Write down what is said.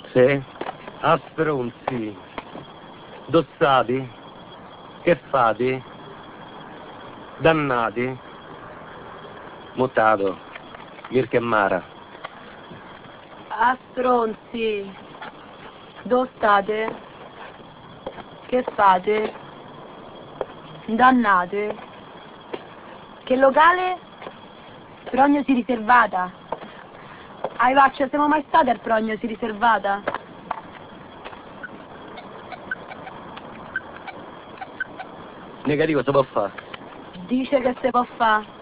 Sì? A stronzi. Dossati? Che fate? Dannati? Mutato. Virche Mara. A stronzi. Dove state? Che fate? Dannate? Che locale? Prognosi riservata. Ai faccia, siamo mai stati al prognosi riservata? Negativo si può fare. Dice che si può fare.